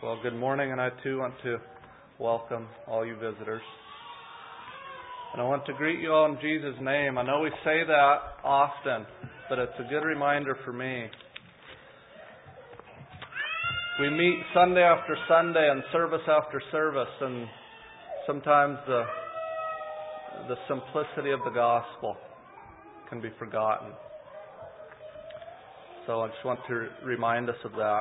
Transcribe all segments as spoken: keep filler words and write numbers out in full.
Well, good morning, and I too want to welcome all you visitors. And I want to greet you all in Jesus' name. I know we say that often, but it's a good reminder for me. We meet Sunday after Sunday and service after service, and sometimes the the simplicity of the gospel can be forgotten. So I just want to remind us of that.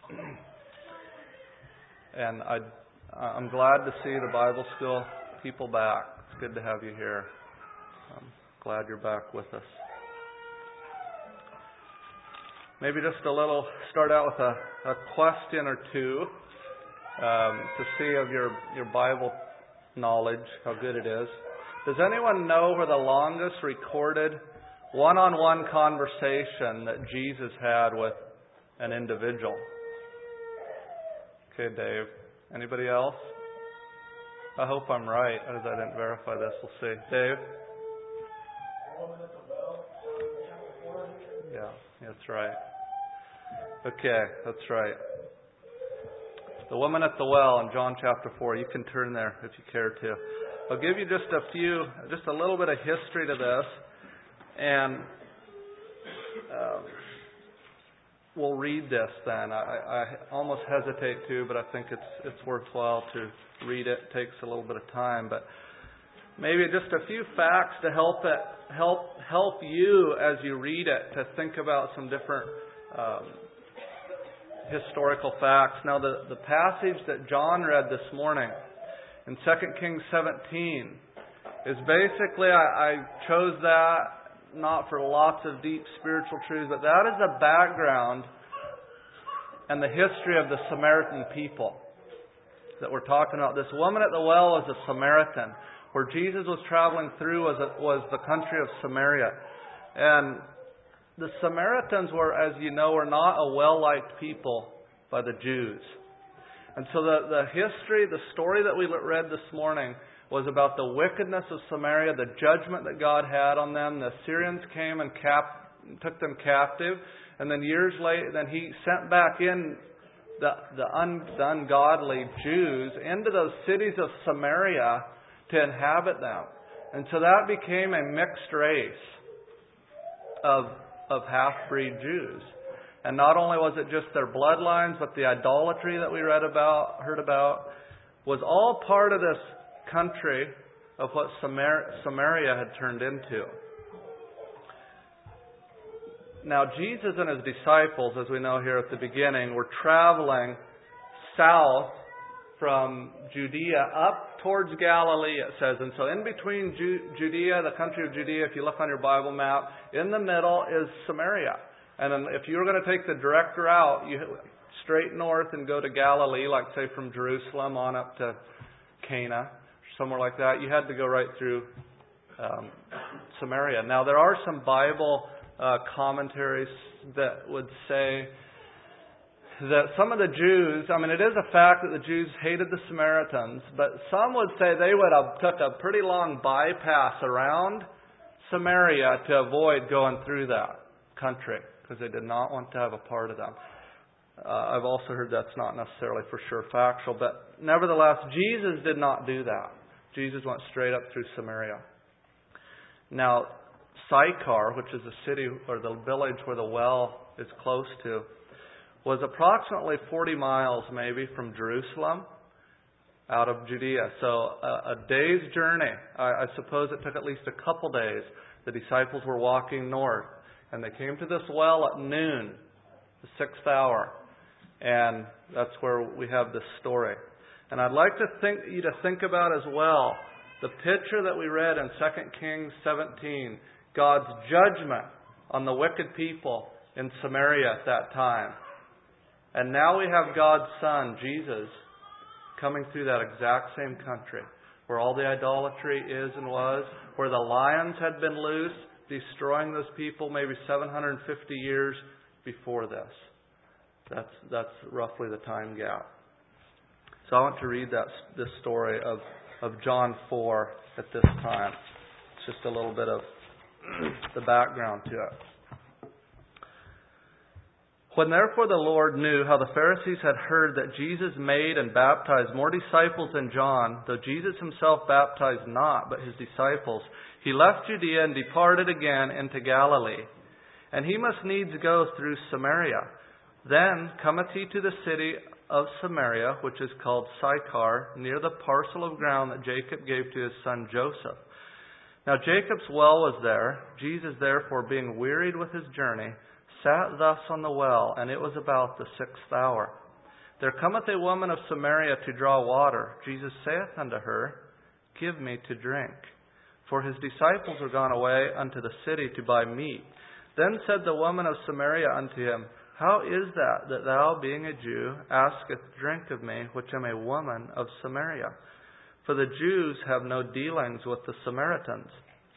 And I, I'm glad to see the Bible School people back. It's good to have you here. I'm glad you're back with us. Maybe just a little, start out with a, a question or two um, to see of your, your Bible knowledge, how good it is. Does anyone know where the longest recorded one-on-one conversation that Jesus had with an individual? Okay, Dave. Anybody else? I hope I'm right, as I didn't verify this. We'll see. Dave? The woman at the well, chapter four. Yeah, that's right. Okay, that's right. The woman at the well in John chapter four. You can turn there if you care to. I'll give you just a few, just a little bit of history to this, and um, we'll read this then. I, I almost hesitate to, but I think it's it's worthwhile to read it. It takes a little bit of time, but maybe just a few facts to help it help help you as you read it to think about some different um, historical facts. Now, the the passage that John read this morning in Second Kings seventeen is basically, I, I chose that not for lots of deep spiritual truths, but that is the background and the history of the Samaritan people that we're talking about. This woman at the well is a Samaritan. Where Jesus was traveling through was, a, was the country of Samaria. And the Samaritans were, as you know, were not a well-liked people by the Jews. And so the, the history, the story that we read this morning was about the wickedness of Samaria, the judgment that God had on them. The Assyrians came and cap, took them captive. And then years later, then He sent back in the, the, un, the ungodly Jews into those cities of Samaria to inhabit them. And so that became a mixed race of, of half-breed Jews. And not only was it just their bloodlines, but the idolatry that we read about, heard about, was all part of this country of what Samar- Samaria had turned into. Now, Jesus and His disciples, as we know here at the beginning, were traveling south from Judea up towards Galilee, it says. And so in between Ju- Judea, the country of Judea, if you look on your Bible map, in the middle is Samaria. And then if you were going to take the direct route, you straight north and go to Galilee, like say from Jerusalem on up to Cana, somewhere like that, you had to go right through um, Samaria. Now, there are some Bible uh, commentaries that would say that some of the Jews, I mean, it is a fact that the Jews hated the Samaritans, but some would say they would have took a pretty long bypass around Samaria to avoid going through that country, because they did not want to have a part of them. Uh, I've also heard that's not necessarily for sure factual, but nevertheless, Jesus did not do that. Jesus went straight up through Samaria. Now, Sychar, which is the city or the village where the well is close to, was approximately forty miles maybe from Jerusalem out of Judea. So a, a day's journey. I, I suppose it took at least a couple days. The disciples were walking north, and they came to this well at noon, the sixth hour. And that's where we have this story. And I'd like to think you to think about as well the picture that we read in Second Kings seventeen, God's judgment on the wicked people in Samaria at that time. And now we have God's Son, Jesus, coming through that exact same country where all the idolatry is and was, where the lions had been loose, destroying those people maybe seven hundred fifty years before this. That's that's roughly the time gap. So I want to read that this story of, of John four at this time. It's just a little bit of the background to it. When therefore the Lord knew how the Pharisees had heard that Jesus made and baptized more disciples than John, though Jesus himself baptized not, but his disciples, he left Judea and departed again into Galilee. And he must needs go through Samaria. Then cometh he to the city of Samaria, which is called Sychar, near the parcel of ground that Jacob gave to his son Joseph. Now Jacob's well was there. Jesus therefore, being wearied with his journey, sat thus on the well, and it was about the sixth hour. There cometh a woman of Samaria to draw water. Jesus saith unto her, Give me to drink. For his disciples are gone away unto the city to buy meat. Then said the woman of Samaria unto him, How is that, that thou, being a Jew, askest drink of me, which am a woman of Samaria? For the Jews have no dealings with the Samaritans.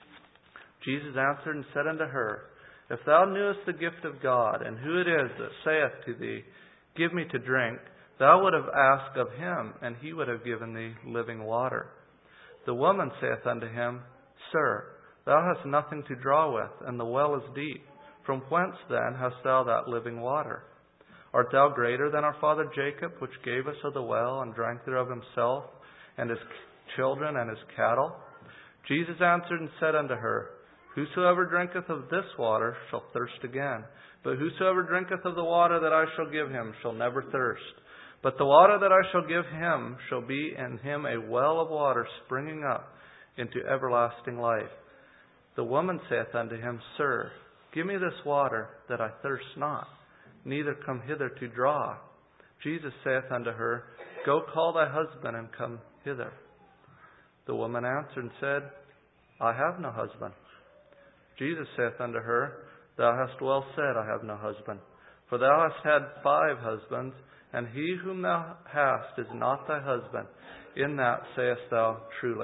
Jesus answered and said unto her, If thou knewest the gift of God, and who it is that saith to thee, Give me to drink, thou would have asked of him, and he would have given thee living water. The woman saith unto him, Sir, thou hast nothing to draw with, and the well is deep. From whence then hast thou that living water? Art thou greater than our father Jacob, which gave us of the well, and drank thereof himself, and his children, and his cattle? Jesus answered and said unto her, Whosoever drinketh of this water shall thirst again. But whosoever drinketh of the water that I shall give him shall never thirst. But the water that I shall give him shall be in him a well of water springing up into everlasting life. The woman saith unto him, Sir, give me this water, that I thirst not, neither come hither to draw. Jesus saith unto her, Go call thy husband, and come hither. The woman answered and said, I have no husband. Jesus saith unto her, Thou hast well said, I have no husband. For thou hast had five husbands, and he whom thou hast is not thy husband. In that sayest thou truly.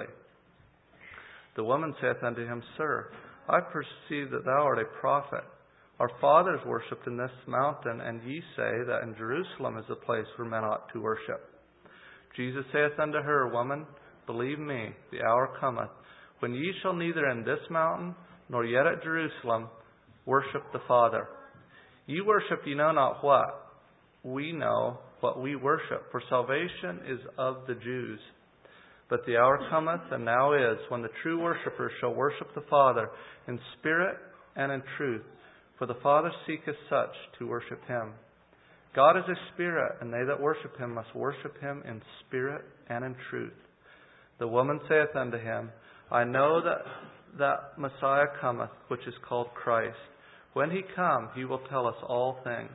The woman saith unto him, Sir, I perceive that thou art a prophet. Our fathers worshipped in this mountain, and ye say that in Jerusalem is the place where men ought to worship. Jesus saith unto her, Woman, believe me, the hour cometh, when ye shall neither in this mountain, nor yet at Jerusalem, worship the Father. Ye worship ye know not what. We know what we worship, for salvation is of the Jews. But the hour cometh, and now is, when the true worshippers shall worship the Father in spirit and in truth, for the Father seeketh such to worship him. God is a spirit, and they that worship him must worship him in spirit and in truth. The woman saith unto him, I know that that Messiah cometh, which is called Christ. When he come, he will tell us all things.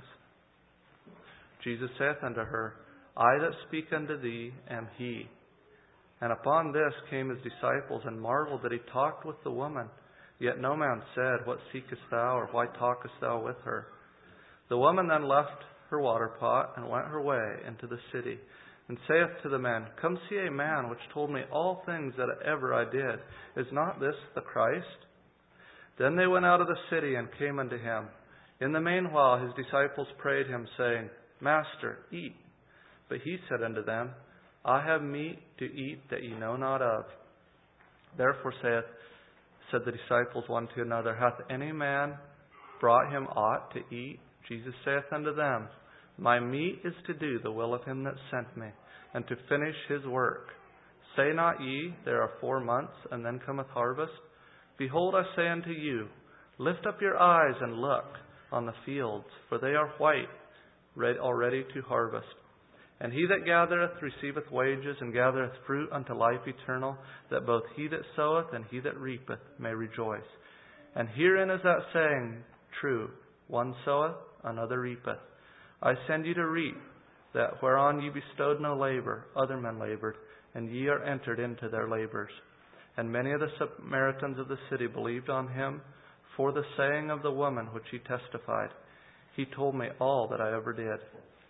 Jesus saith unto her, I that speak unto thee am he. And upon this came his disciples, and marveled that he talked with the woman. Yet no man said, What seekest thou, or why talkest thou with her? The woman then left her water pot, and went her way into the city, and saith to the men, Come see a man which told me all things that ever I did. Is not this the Christ? Then they went out of the city, and came unto him. In the meanwhile his disciples prayed him, saying, Master, eat. But he said unto them, I have meat to eat that ye know not of. Therefore saith, said the disciples one to another, Hath any man brought him aught to eat? Jesus saith unto them, My meat is to do the will of him that sent me, and to finish his work. Say not ye, There are four months, and then cometh harvest? Behold, I say unto you, Lift up your eyes and look on the fields, for they are white, already to harvest. And he that gathereth receiveth wages, and gathereth fruit unto life eternal, that both he that soweth and he that reapeth may rejoice. And herein is that saying true, One soweth, another reapeth. I send you to reap that whereon ye bestowed no labor, other men labored, and ye are entered into their labors. And many of the Samaritans of the city believed on him for the saying of the woman which he testified, He told me all that I ever did.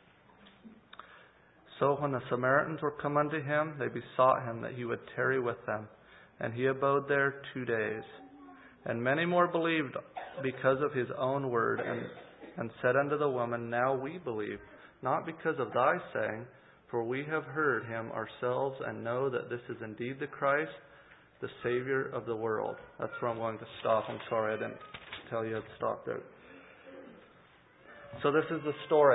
So when the Samaritans were come unto him, they besought him that he would tarry with them. And he abode there two days. And many more believed because of his own word, and, and said unto the woman, Now we believe, not because of thy saying, for we have heard him ourselves, and know that this is indeed the Christ, the Savior of the world. That's where I'm going to stop. I'm sorry I didn't tell you I'd stop there. So this is the story.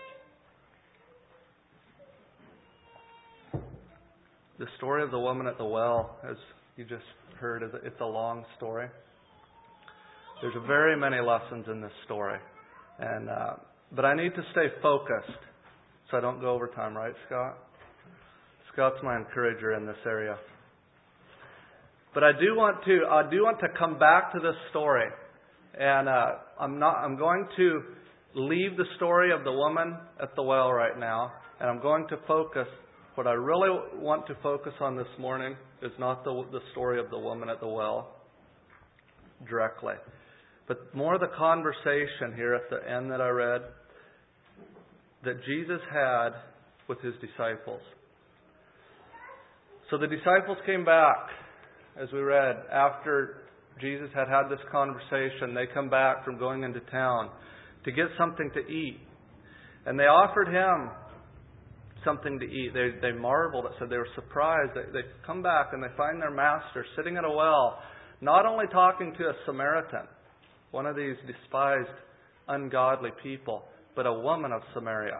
The story of the woman at the well, as you just heard, is it's a long story. There's very many lessons in this story, and uh, but I need to stay focused so I don't go over time, right, Scott? Scott's my encourager in this area. But I do want to I do want to come back to this story, and uh, I'm not I'm going to leave the story of the woman at the well right now, and I'm going to focus. What I really want to focus on this morning is not the the story of the woman at the well directly, but more the conversation here at the end that I read that Jesus had with His disciples. So the disciples came back, as we read, after Jesus had had this conversation. They come back from going into town to get something to eat. And they offered Him something to eat. They they marveled. It said they were surprised. They, they come back and they find their master sitting at a well, not only talking to a Samaritan, one of these despised, ungodly people, but a woman of Samaria.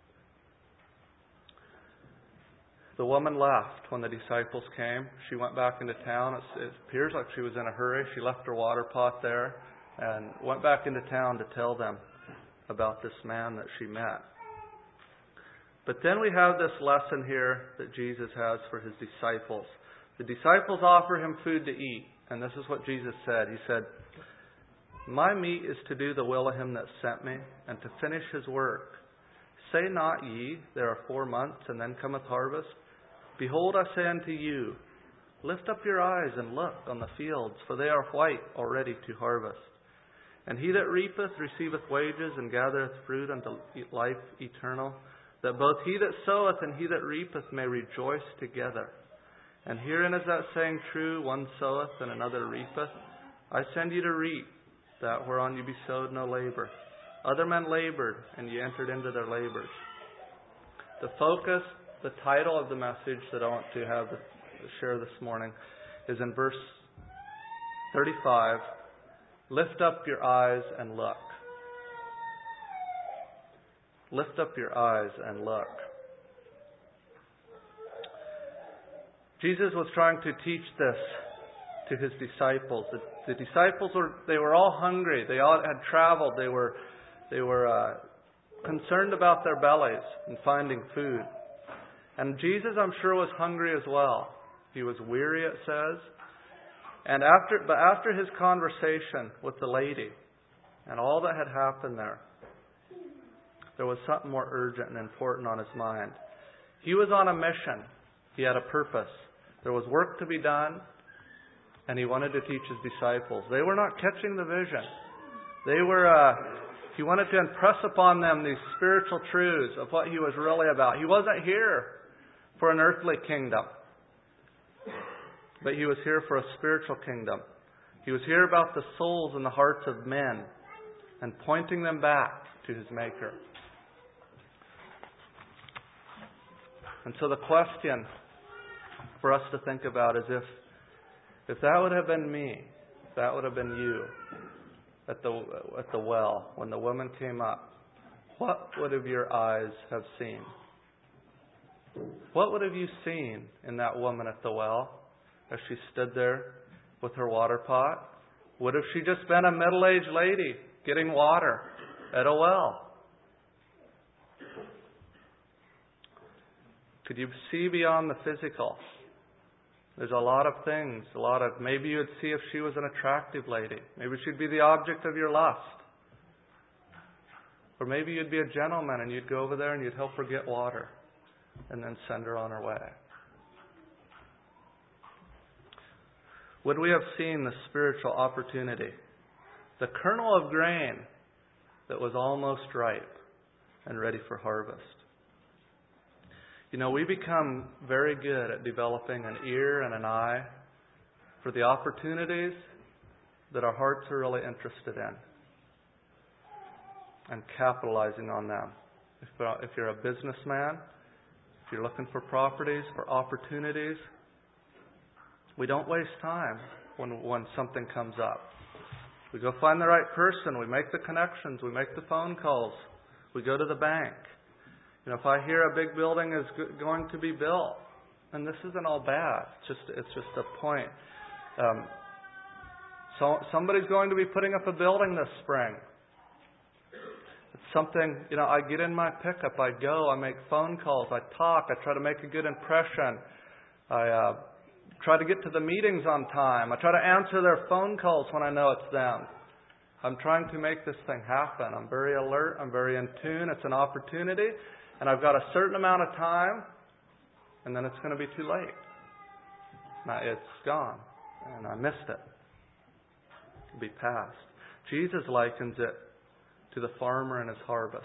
The woman left when the disciples came. She went back into town. It, it appears like she was in a hurry. She left her water pot there and went back into town to tell them about this man that she met. But then we have this lesson here that Jesus has for His disciples. The disciples offer Him food to eat. And this is what Jesus said. He said, "My meat is to do the will of Him that sent me, and to finish His work. Say not ye, there are four months, and then cometh harvest. Behold, I say unto you, lift up your eyes and look on the fields, for they are white already to harvest. And he that reapeth receiveth wages, and gathereth fruit unto life eternal, that both he that soweth and he that reapeth may rejoice together. And herein is that saying true, one soweth and another reapeth. I send you to reap that whereon you bestowed no labor. Other men labored, and ye entered into their labors." The focus, the title of the message that I want to have to share this morning is in verse thirty-five. Lift up your eyes and look. Lift up your eyes and look. Jesus was trying to teach this to His disciples. The, the disciples were they were all hungry. They all had traveled. They were they were uh, concerned about their bellies and finding food. And Jesus, I'm sure, was hungry as well. He was weary, it says. And after, but after his conversation with the lady and all that had happened there, there was something more urgent and important on his mind. He was on a mission. He had a purpose. There was work to be done, and he wanted to teach his disciples. They were not catching the vision. They were. Uh, he wanted to impress upon them these spiritual truths of what he was really about. He wasn't here for an earthly kingdom, but he was here for a spiritual kingdom. He was here about the souls and the hearts of men and pointing them back to his Maker. And so the question for us to think about is if if that would have been me, if that would have been you at the at the well when the woman came up, what would have your eyes have seen? What would have you seen in that woman at the well as she stood there with her water pot? Would have she just been a middle-aged lady getting water at a well? Could you see beyond the physical? There's a lot of things, a lot of, maybe you'd see if she was an attractive lady. Maybe she'd be the object of your lust. Or maybe you'd be a gentleman and you'd go over there and you'd help her get water and then send her on her way. Would we have seen the spiritual opportunity? The kernel of grain that was almost ripe and ready for harvest. You know, we become very good at developing an ear and an eye for the opportunities that our hearts are really interested in and capitalizing on them. If, if you're a businessman, if you're looking for properties, for opportunities, we don't waste time when, when something comes up. We go find the right person. We make the connections. We make the phone calls. We go to the bank. You know, if I hear a big building is go- going to be built, and this isn't all bad. It's just it's just a point. Um, so somebody's going to be putting up a building this spring. It's something, you know, I get in my pickup. I go. I make phone calls. I talk. I try to make a good impression. I uh, try to get to the meetings on time. I try to answer their phone calls when I know it's them. I'm trying to make this thing happen. I'm very alert. I'm very in tune. It's an opportunity. And I've got a certain amount of time, and then it's going to be too late. Now, it's gone, and I missed it. It'll be past. Jesus likens it to the farmer and his harvest.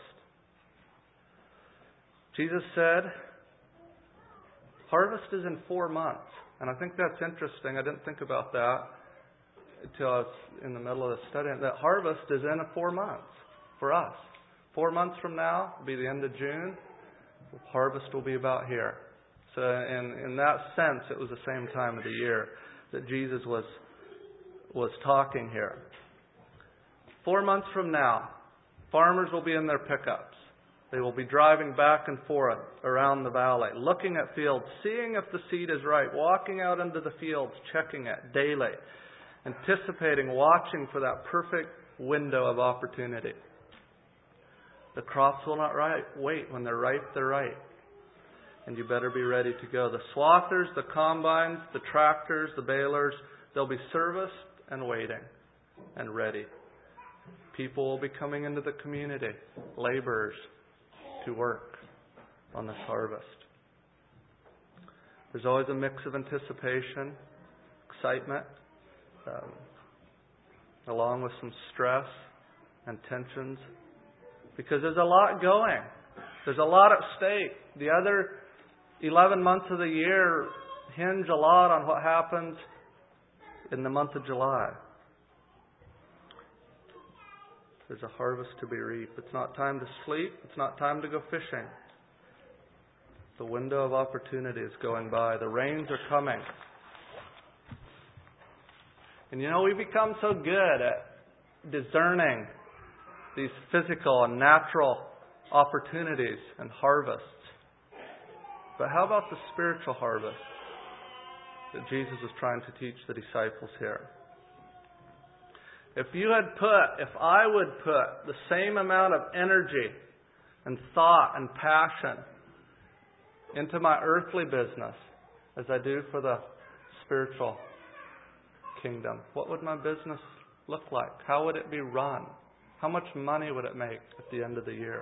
Jesus said, harvest is in four months. And I think that's interesting. I didn't think about that until I was in the middle of the study. That harvest is in four months for us. Four months from now will be the end of June. Harvest will be about here. So in, in that sense, it was the same time of the year that Jesus was was talking here. Four months from now, farmers will be in their pickups. They will be driving back and forth around the valley, looking at fields, seeing if the seed is right, walking out into the fields, checking it daily, anticipating, watching for that perfect window of opportunity. The crops will not ripe. Wait, when they're ripe, they're ripe. And you better be ready to go. The swathers, the combines, the tractors, the balers, they'll be serviced and waiting and ready. People will be coming into the community, laborers, to work on this harvest. There's always a mix of anticipation, excitement, um, along with some stress and tensions, because there's a lot going. There's a lot at stake. The other eleven months of the year hinge a lot on what happens in the month of July. There's a harvest to be reaped. It's not time to sleep. It's not time to go fishing. The window of opportunity is going by. The rains are coming. And you know, we become so good at discerning these physical and natural opportunities and harvests. But how about the spiritual harvest that Jesus was trying to teach the disciples here? If you had put, if I would put the same amount of energy and thought and passion into my earthly business as I do for the spiritual kingdom, what would my business look like? How would it be run? How much money would it make at the end of the year?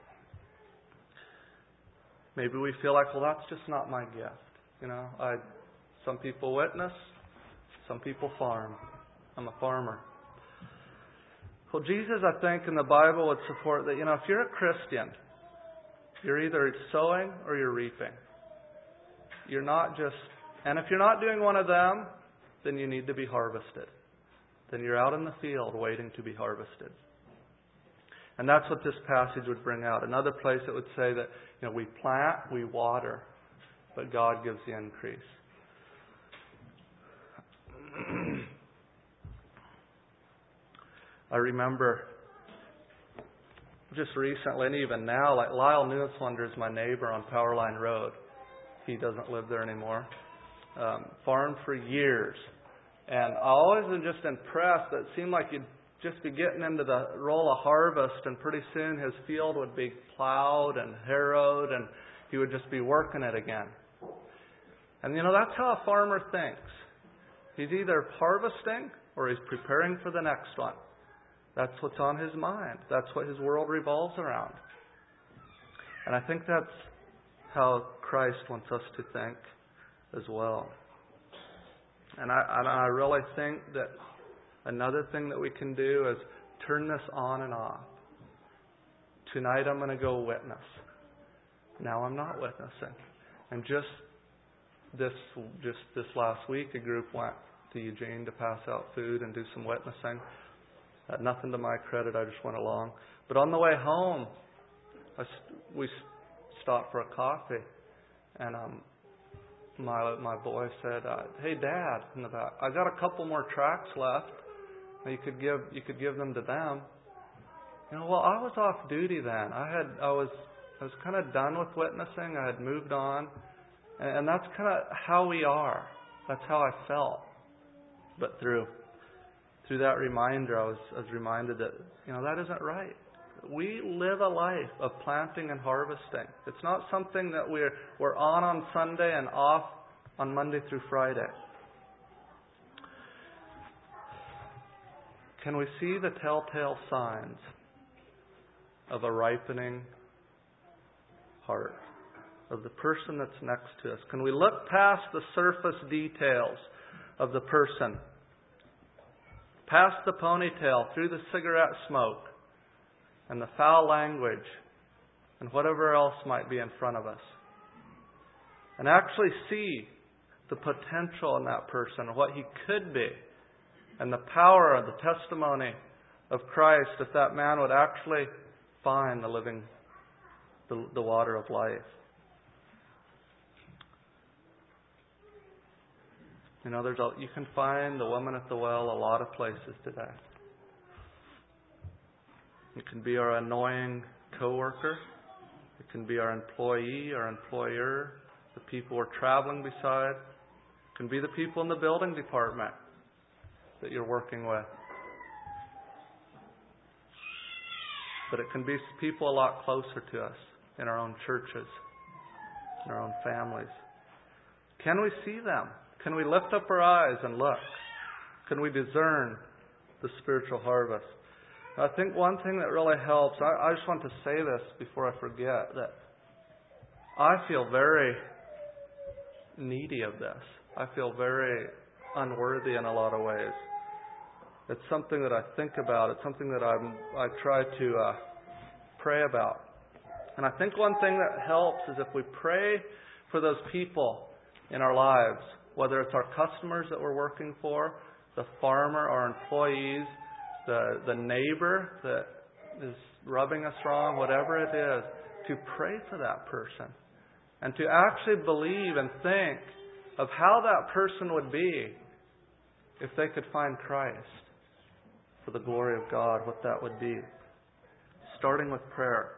Maybe we feel like, well, that's just not my gift. You know, I, some people witness, some people farm. I'm a farmer. Well, Jesus, I think, in the Bible would support that, you know, if you're a Christian, you're either sowing or you're reaping. You're not just, and if you're not doing one of them, then you need to be harvested. Then you're out in the field waiting to be harvested. And that's what this passage would bring out. Another place it would say that, you know, we plant, we water, but God gives the increase. I remember just recently, and even now, like Lyle Newswonder is my neighbor on Powerline Road. He doesn't live there anymore. Um, farmed for years. And I always am just impressed that it seemed like you'd just be getting into the roll of harvest, and pretty soon his field would be plowed and harrowed, and he would just be working it again. And you know, that's how a farmer thinks. He's either harvesting or he's preparing for the next one. That's what's on his mind. That's what his world revolves around. And I think that's how Christ wants us to think as well. And I, and I really think that another thing that we can do is turn this on and off. Tonight I'm going to go witness. Now I'm not witnessing. And just this just this last week, a group went to Eugene to pass out food and do some witnessing. Uh, nothing to my credit, I just went along. But on the way home, I st- we stopped for a coffee, and um, my my boy said, uh, "Hey, Dad," in the back, "I got a couple more tracts left. You could give you could give them to them. You know, well, I was off duty then. I had I was I was kind of done with witnessing. I had moved on, and, and that's kind of how we are. That's how I felt. But through through that reminder, I was I was reminded that you know that isn't right. We live a life of planting and harvesting. It's not something that we're we're on on Sunday and off on Monday through Friday. Can we see the telltale signs of a ripening heart, of the person that's next to us? Can we look past the surface details of the person, past the ponytail, through the cigarette smoke, and the foul language, and whatever else might be in front of us, and actually see the potential in that person, what he could be, and the power of the testimony of Christ if that man would actually find the living, the, the water of life. You know, there's a, you can find the woman at the well a lot of places today. It can be our annoying coworker. It can be our employee, our employer, the people we're traveling beside. It can be the people in the building department that you're working with. But it can be people a lot closer to us in our own churches, in our own families. Can we see them? Can we lift up our eyes and look? Can we discern the spiritual harvest? I think one thing that really helps, I, I just want to say this before I forget, that I feel very needy of this. I feel very unworthy in a lot of ways. It's something that I think about. It's something that I'm, I try to uh, pray about. And I think one thing that helps is if we pray for those people in our lives, whether it's our customers that we're working for, the farmer, our employees, the, the neighbor that is rubbing us wrong, whatever it is, to pray for that person. And to actually believe and think of how that person would be if they could find Christ. For the glory of God, what that would be. Starting with prayer.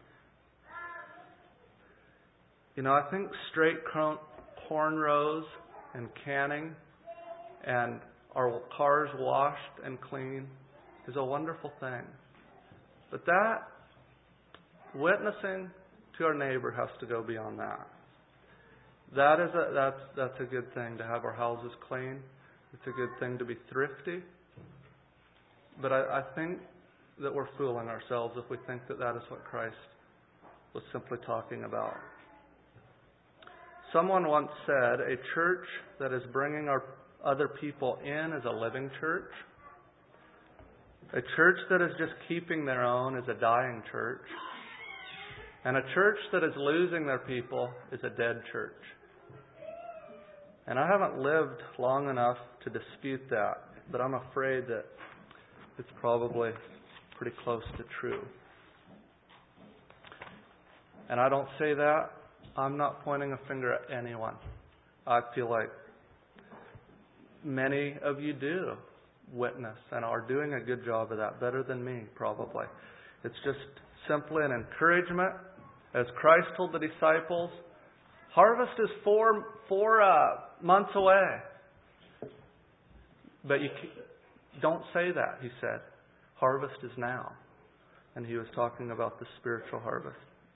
You know, I think straight cornrows and canning and our cars washed and clean is a wonderful thing. But that, witnessing to our neighbor has to go beyond that. That is a, that's, that's a good thing to have our houses clean. It's a good thing to be thrifty. But I, I think that we're fooling ourselves if we think that that is what Christ was simply talking about. Someone once said, a church that is bringing our other people in is a living church. A church that is just keeping their own is a dying church. And a church that is losing their people is a dead church. And I haven't lived long enough to dispute that, but I'm afraid that it's probably pretty close to true. And I don't say that. I'm not pointing a finger at anyone. I feel like many of you do witness and are doing a good job of that, better than me probably. It's just simply an encouragement. As Christ told the disciples, harvest is four, four uh, months away. But you don't say that, he said. Harvest is now. And he was talking about the spiritual harvest.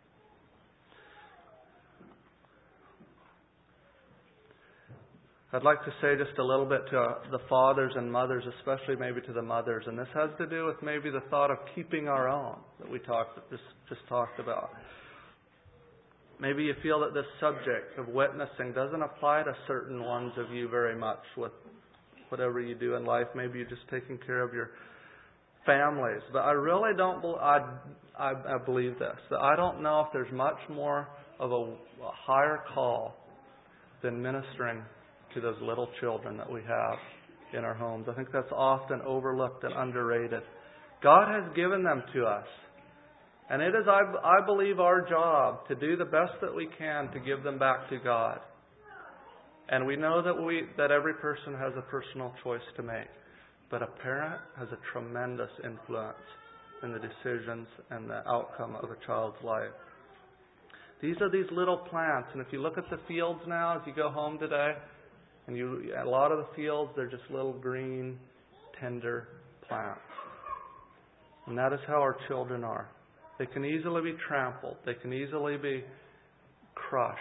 I'd like to say just a little bit to uh, the fathers and mothers, especially maybe to the mothers. And this has to do with maybe the thought of keeping our own that we talked just, just talked about. Maybe you feel that this subject of witnessing doesn't apply to certain ones of you very much with whatever you do in life. Maybe you're just taking care of your families. But I really don't be- I, I, I believe this, that I don't know if there's much more of a, a higher call than ministering to those little children that we have in our homes. I think that's often overlooked and underrated. God has given them to us. And it is, I, I believe, our job to do the best that we can to give them back to God. And we know that we that every person has a personal choice to make. But a parent has a tremendous influence in the decisions and the outcome of a child's life. These are these little plants, and if you look at the fields now as you go home today, and you a lot of the fields, they're just little green, tender plants. And that is how our children are. They can easily be trampled. They can easily be crushed.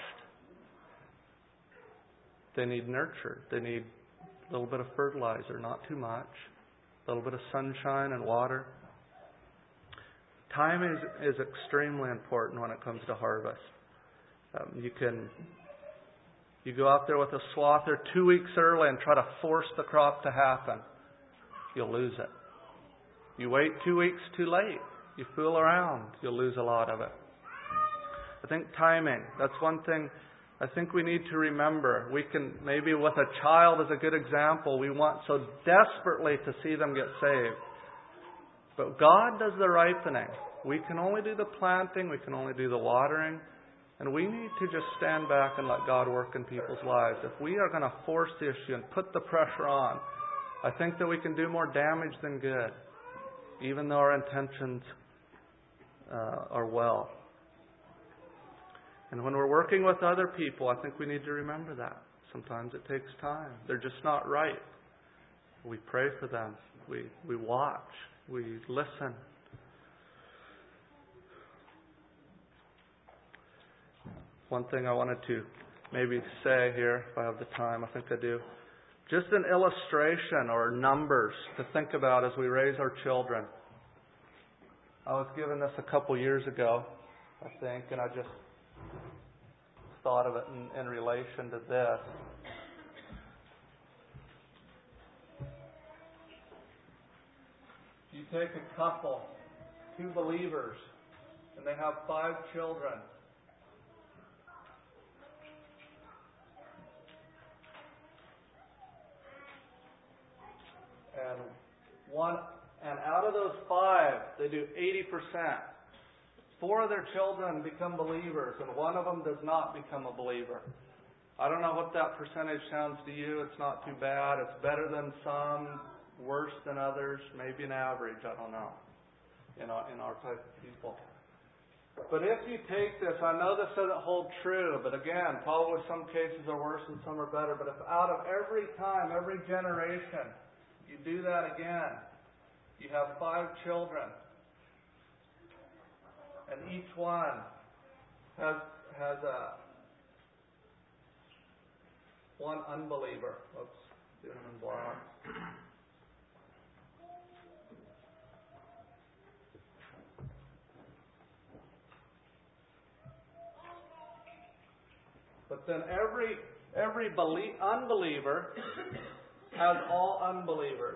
They need nurture. They need a little bit of fertilizer, not too much. A little bit of sunshine and water. Time is, is extremely important when it comes to harvest. Um, you can you go out there with a swather two weeks early and try to force the crop to happen. You'll lose it. You wait two weeks too late. You fool around. You'll lose a lot of it. I think timing, that's one thing I think we need to remember. We can, maybe with a child as a good example, we want so desperately to see them get saved. But God does the ripening. We can only do the planting. We can only do the watering. And we need to just stand back and let God work in people's lives. If we are going to force the issue and put the pressure on, I think that we can do more damage than good, even though our intentions uh, are well. And when we're working with other people, I think we need to remember that. Sometimes it takes time. They're just not right. We pray for them. We, we watch. We listen. One thing I wanted to maybe say here, if I have the time, I think I do. Just an illustration or numbers to think about as we raise our children. I was given this a couple years ago, I think, and I just thought of it in, in relation to this. You take a couple, two believers, and they have five children. And one, and out of those five, they do eighty percent. Four of their children become believers, and one of them does not become a believer. I don't know what that percentage sounds to you. It's not too bad. It's better than some, worse than others, maybe an average. I don't know. In our, in our type of people. But if you take this, I know this doesn't hold true, but again, probably some cases are worse and some are better. But if out of every time, every generation, you do that again, you have five children, and each one has has a one unbeliever. Oops, doing them in block. But then every every belie- unbeliever has all unbelievers.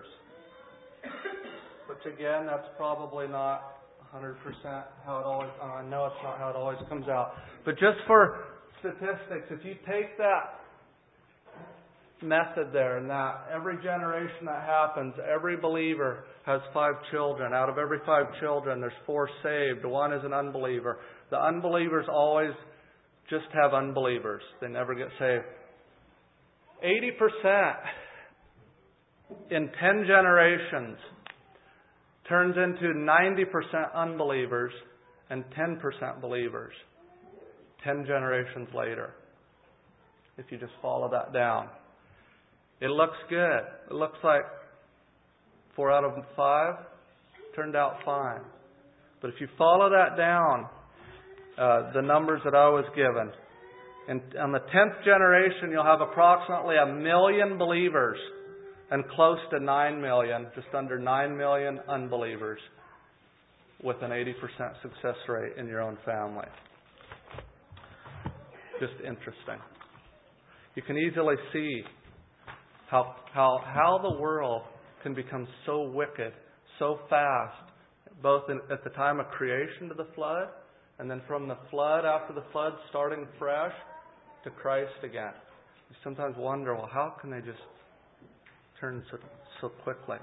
Which again, that's probably not one hundred percent how it always, I know it's not how it always comes out. But just for statistics, if you take that method there and that every generation that happens, every believer has five children. Out of every five children, there's four saved. One is an unbeliever. The unbelievers always just have unbelievers. They never get saved. eighty percent in ten generations turns into ninety percent unbelievers and ten percent believers ten generations later. If you just follow that down. It looks good. It looks like four out of five turned out fine. But if you follow that down, uh, the numbers that I was given, and on the tenth generation you'll have approximately a million believers and close to nine million, just under nine million unbelievers, with an eighty percent success rate in your own family. Just interesting. You can easily see how how how the world can become so wicked, so fast, both in, at the time of creation to the flood, and then from the flood, after the flood, starting fresh to Christ again. You sometimes wonder, well, how can they just turn so, so quickly?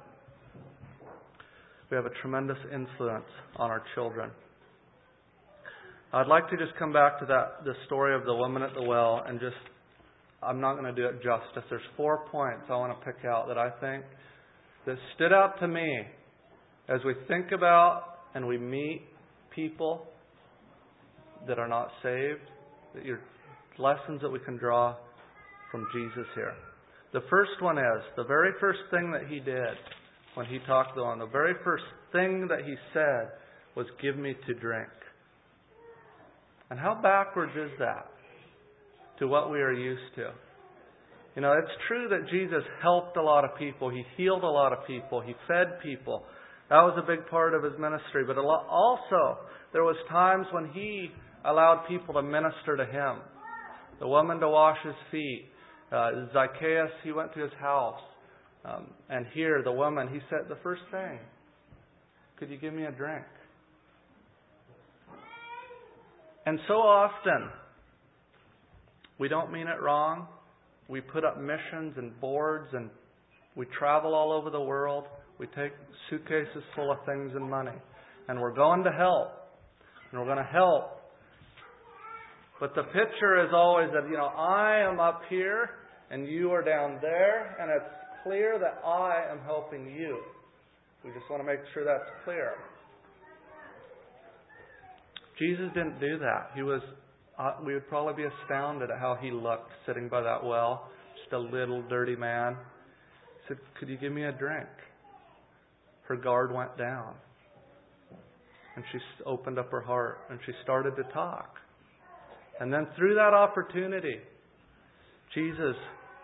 We have a tremendous influence on our children. I'd like to just come back to that the story of the woman at the well, and just, I'm not going to do it justice. There's four points I want to pick out that I think that stood out to me as we think about and we meet people that are not saved, that your lessons that we can draw from Jesus here. The first one is, the very first thing that He did when He talked to them, the very first thing that He said was, "Give me to drink." And how backwards is that to what we are used to? You know, it's true that Jesus helped a lot of people. He healed a lot of people. He fed people. That was a big part of His ministry. But also, there was times when He allowed people to minister to Him. The woman to wash His feet. Uh, Zacchaeus, He went to his house. Um, and here, the woman, He said the first thing, "Could you give me a drink?" And so often, we don't mean it wrong. We put up missions and boards and we travel all over the world. We take suitcases full of things and money. And we're going to help. And we're going to help. But the picture is always that, you know, I am up here and you are down there. And it's clear that I am helping you. We just want to make sure that's clear. Jesus didn't do that. He was, uh, we would probably be astounded at how He looked sitting by that well. Just a little dirty man. He said, "Could you give me a drink?" Her guard went down. And she opened up her heart and she started to talk. And then through that opportunity, Jesus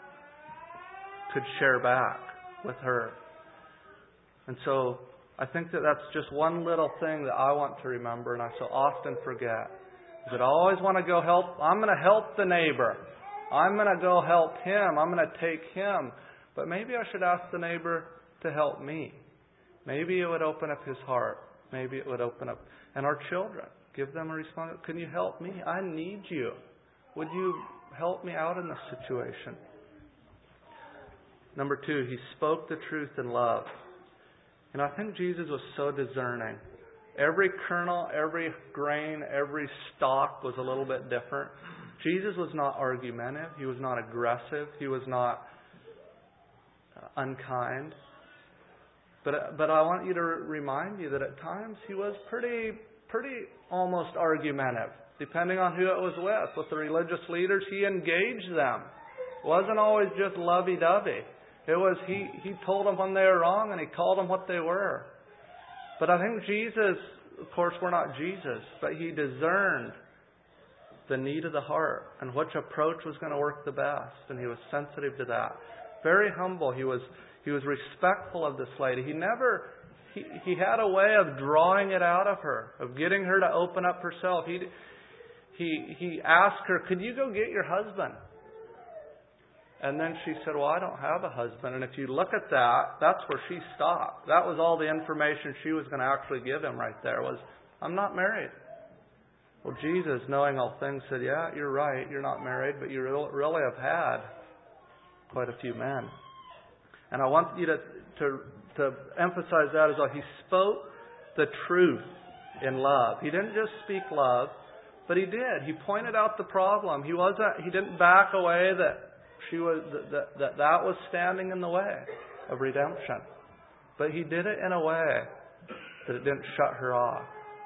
could share back with her. And so I think that that's just one little thing that I want to remember and I so often forget. Is that I always want to go help. I'm going to help the neighbor. I'm going to go help him. I'm going to take him. But maybe I should ask the neighbor to help me. Maybe it would open up his heart. Maybe it would open up. And our children, give them a response. Can you help me? I need you. Would you help me out in this situation? Number two, He spoke the truth in love. And I think Jesus was so discerning. Every kernel, every grain, every stalk was a little bit different. Jesus was not argumentative. He was not aggressive. He was not uh, unkind. But but I want you to remind you that at times He was pretty, pretty almost argumentative, depending on who it was with. With the religious leaders, He engaged them. It wasn't always just lovey-dovey. It was He, he told them when they were wrong and He called them what they were. But I think Jesus, of course we're not Jesus, but He discerned the need of the heart and which approach was going to work the best. And He was sensitive to that. Very humble. He was He was respectful of this lady. He never, he, he had a way of drawing it out of her, of getting her to open up herself. He, he, he asked her, "Could you go get your husband?" And then she said, "Well, I don't have a husband." And if you look at that, that's where she stopped. That was all the information she was going to actually give him right there was, "I'm not married." Well, Jesus, knowing all things, said, "Yeah, you're right. You're not married, but you really have had quite a few men." And I want you to, to, to emphasize that as well. He spoke the truth in love. He didn't just speak love, but He did. He pointed out the problem. He wasn't. He didn't back away that she was that that, that was standing in the way of redemption. But He did it in a way that it didn't shut her off.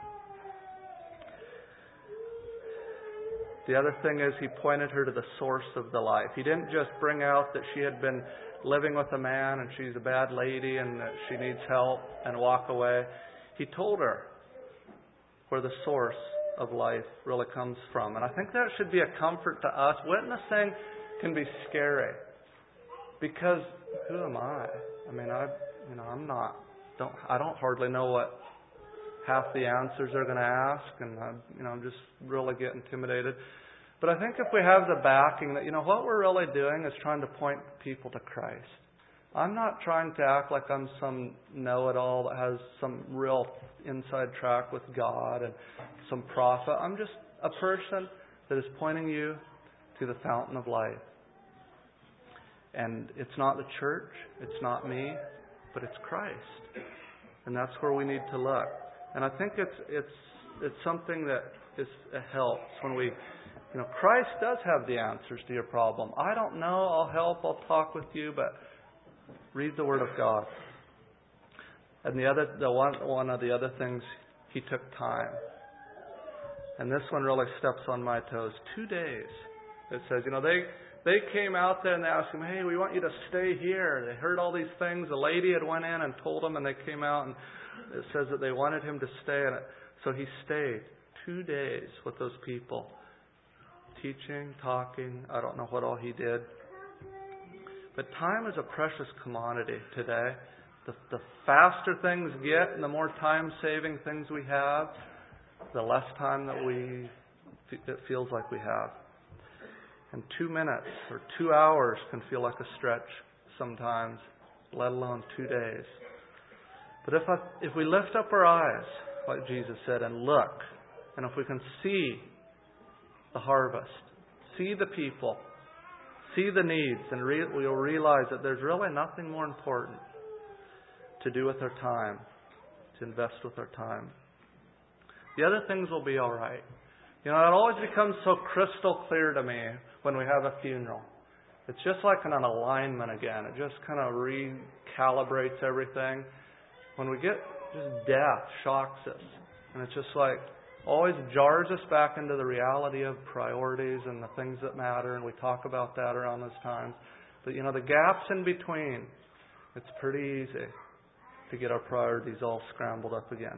The other thing is He pointed her to the source of the life. He didn't just bring out that she had been living with a man and she's a bad lady and that she needs help and walk away. He told her where the source of life really comes from. And I think that should be a comfort to us. Witnessing can be scary because who am I? I mean, I, you know, I'm not. Don't I don't hardly know what half the answers they're going to ask, and I, you know, I'm just really get intimidated. But I think if we have the backing that, you know, what we're really doing is trying to point people to Christ. I'm not trying to act like I'm some know-it-all that has some real inside track with God and some prophet. I'm just a person that is pointing you to the fountain of life. And it's not the church, it's not me, but it's Christ. And that's where we need to look. And I think it's it's it's something that is it helps when we, you know, Christ does have the answers to your problem. I don't know, I'll help, I'll talk with you, but read the Word of God. And the other, the one, one of the other things, He took time. And this one really steps on my toes. Two days. It says, you know, they they came out there and they asked Him, hey, we want you to stay here. They heard all these things. The lady had went in and told them, and they came out, and it says that they wanted Him to stay. And so He stayed two days with those people, teaching, talking. I don't know what all He did. But time is a precious commodity today. The, the faster things get and the more time-saving things we have, the less time that we it feels like we have. And two minutes or two hours can feel like a stretch sometimes, let alone two days. But if I, if we lift up our eyes, like Jesus said, and look, and if we can see the harvest, see the people, see the needs, and re- we'll realize that there's really nothing more important to do with our time, to invest with our time. The other things will be all right. You know, it always becomes so crystal clear to me when we have a funeral. It's just like an alignment again. It just kind of recalibrates everything. When we get just death shocks us. And it's just like always jars us back into the reality of priorities and the things that matter. And we talk about that around those times. But, you know, the gaps in between, it's pretty easy to get our priorities all scrambled up again.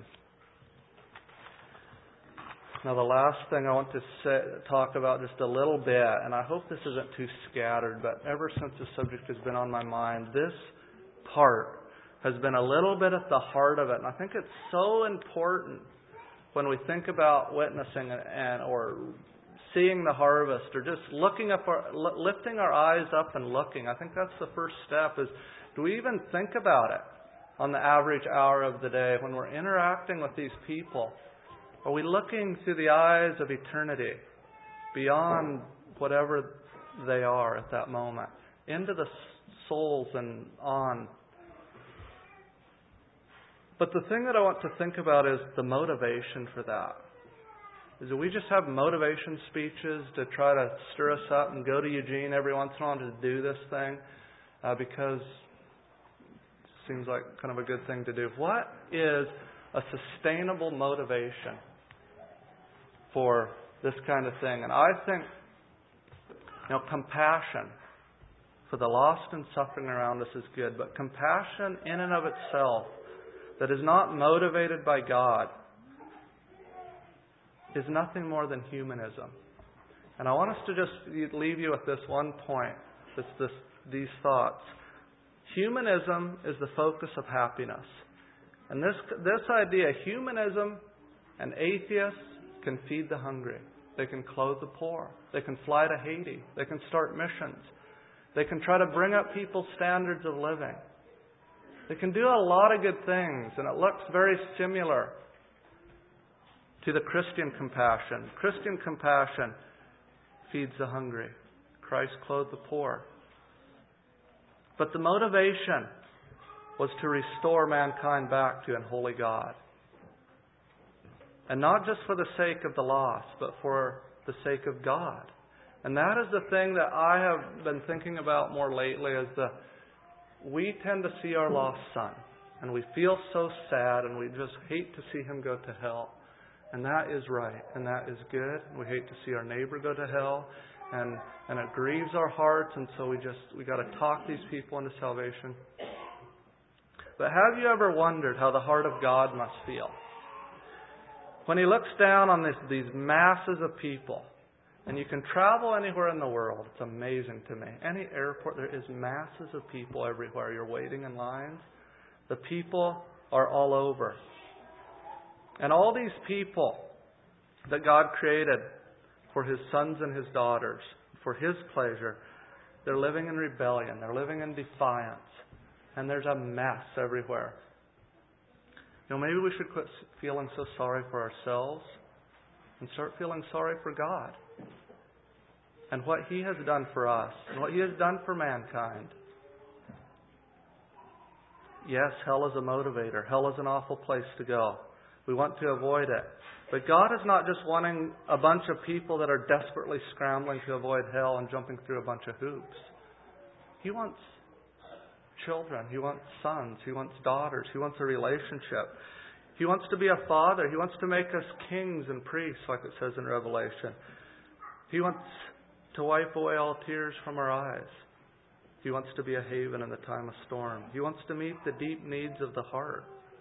Now, the last thing I want to say, talk about just a little bit, and I hope this isn't too scattered, but ever since the subject has been on my mind, this part has been a little bit at the heart of it. And I think it's so important when we think about witnessing and or seeing the harvest or just looking up, our, lifting our eyes up and looking. I think that's the first step is, do we even think about it on the average hour of the day when we're interacting with these people? Are we looking through the eyes of eternity, beyond whatever they are at that moment, into the souls and on? But the thing that I want to think about is the motivation for that. Is that we just have motivation speeches to try to stir us up and go to Eugene every once in a while to do this thing uh, because it seems like kind of a good thing to do. What is a sustainable motivation for this kind of thing? And I think, you know, compassion for the lost and suffering around us is good, but compassion in and of itself that is not motivated by God is nothing more than humanism. And I want us to just leave you with this one point, this, this, these thoughts. Humanism is the focus of happiness. And this this idea, humanism and atheists can feed the hungry. They can clothe the poor. They can fly to Haiti. They can start missions. They can try to bring up people's standards of living. They can do a lot of good things, and it looks very similar to the Christian compassion. Christian compassion feeds the hungry. Christ clothed the poor. But the motivation was to restore mankind back to an holy God. And not just for the sake of the lost, but for the sake of God. And that is the thing that I have been thinking about more lately, is the we tend to see our lost son, and we feel so sad, and we just hate to see him go to hell. And that is right, and that is good. We hate to see our neighbor go to hell, and and it grieves our hearts, and so we just we got to talk these people into salvation. But have you ever wondered how the heart of God must feel when He looks down on this, these masses of people? And you can travel anywhere in the world. It's amazing to me. Any airport, there is masses of people everywhere. You're waiting in lines. The people are all over. And all these people that God created for His sons and His daughters, for His pleasure, they're living in rebellion. They're living in defiance. And there's a mess everywhere. You know, maybe we should quit feeling so sorry for ourselves and start feeling sorry for God and what He has done for us and what He has done for mankind. Yes, hell is a motivator. Hell is an awful place to go. We want to avoid it. But God is not just wanting a bunch of people that are desperately scrambling to avoid hell and jumping through a bunch of hoops. He wants children. He wants sons. He wants daughters. He wants a relationship. He wants to be a father. He wants to make us kings and priests, like it says in Revelation. He wants to wipe away all tears from our eyes. He wants to be a haven in the time of storm. He wants to meet the deep needs of the heart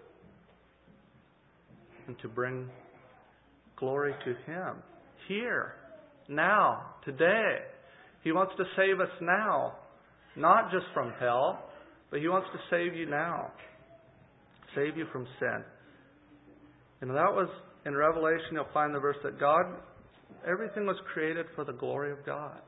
and to bring glory to Him here, now, today. He wants to save us now, not just from hell, but He wants to save you now, save you from sin. And that was, in Revelation, you'll find the verse that God, everything was created for the glory of God.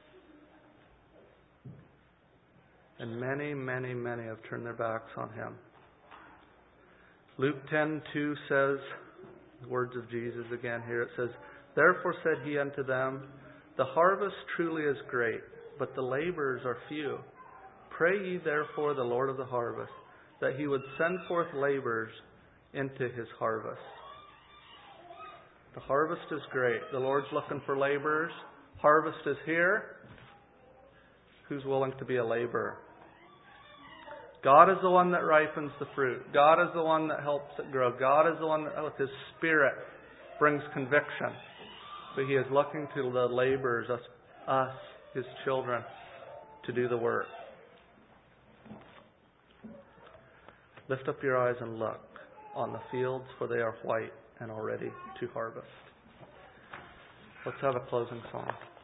And many, many, many have turned their backs on Him. Luke ten two says, the words of Jesus again here, it says, "Therefore said He unto them, The harvest truly is great, but the laborers are few. Pray ye therefore the Lord of the harvest, that He would send forth laborers into His harvest." The harvest is great. The Lord's looking for laborers. Harvest is here. Who's willing to be a laborer? God is the one that ripens the fruit. God is the one that helps it grow. God is the one that with His Spirit brings conviction. But He is looking to the laborers, us, us, His children, to do the work. Lift up your eyes and look on the fields, for they are white and already to harvest. Let's have a closing song.